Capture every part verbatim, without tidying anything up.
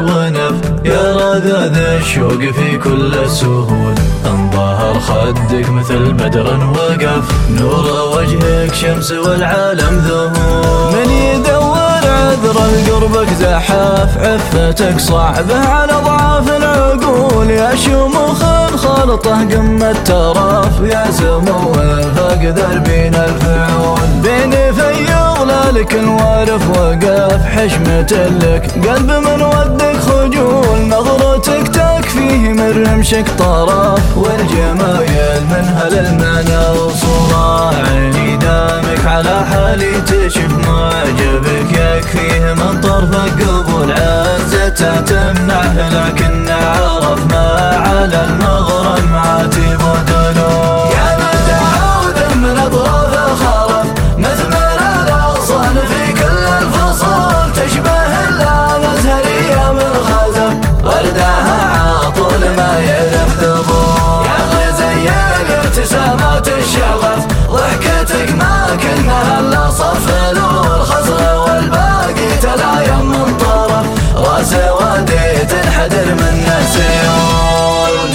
ونف، يا رذاذ الشوق في كل السهول. انظهر خدك مثل بدر وقف، نور وجهك شمس والعالم ذهول. من يدور عذر قربك زحاف، عفتك صعبة على ضعاف العقول. يا شموخ خلطه قمة تراف، يا سمو فاق دربين الفعول. بين فيض لك الوارف وقف، حشمة لك قلب من ودك خجول. نظرتك تكفيه من رمشك طرف، والجمايل منها للمنى وصورة. عيني دامك على حالي تشف معجبك، يكفيه من طرفك قبول. عزتها تمنعه لكن عرف ما على المغرم عاتب ودلول. يا من دعوذ من اطراف الخرف، مثمر الاغصان في كل الفصول. تشبه الازهرية من خزف، وردها عاطل ما يعرف ذبول. يا اخي زي الابتسامات الشغف، ضحكتك ما كنا الا صف نور. خصله والباقي تلايم من طرف، راسه وادي تنحدر من السيول.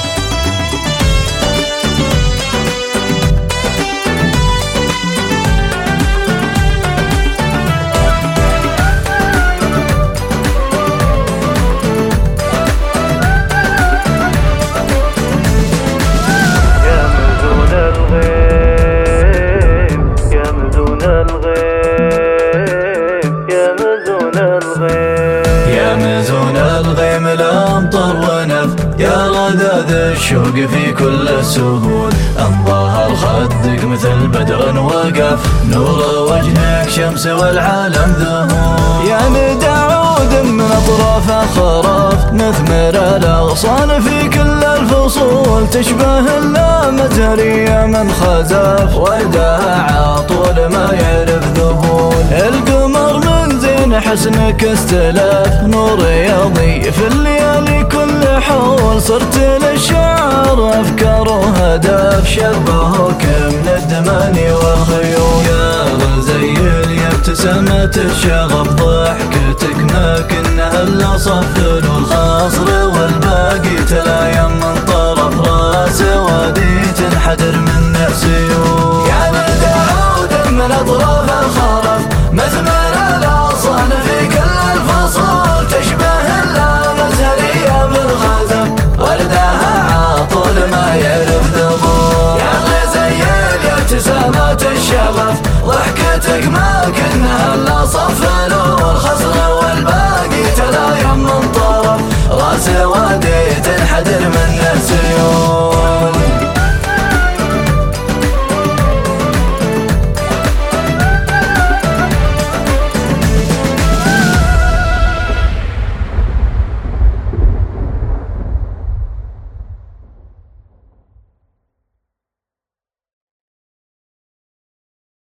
يا رذاذ الشوق في كل السهول. انظهر خدك مثل بدر وقف، نور وجهك شمس والعالم ذهول. يا ندى عود من اطراف خرف، مثمر الاغصان في كل الفصول. تشبه اللامزهرية من خزف، وردها عاطول ما يعرف ذبول. القمر من زين حسنك استلف، نور يضيء في الليالي كل حول. صرت للشعر أفكار وهدف، شبهك من الدماني والخيول. يا غزيل يا ابتسامة الشغف، ضحكتك ما كنا الا صف الخصر. والباقي تلايم من طرف، راسه وادي تنحدر من السيول. يا من دعوذ من اطراف الخرف، مثمر الاغصان في كل الفصول. تشبه اللامزهرية من خزف، وردها عاطل ما يعرف ذبول. يا غزيل يا ابتسامات الشغف، ضحكتك ما كنا الا صف نور.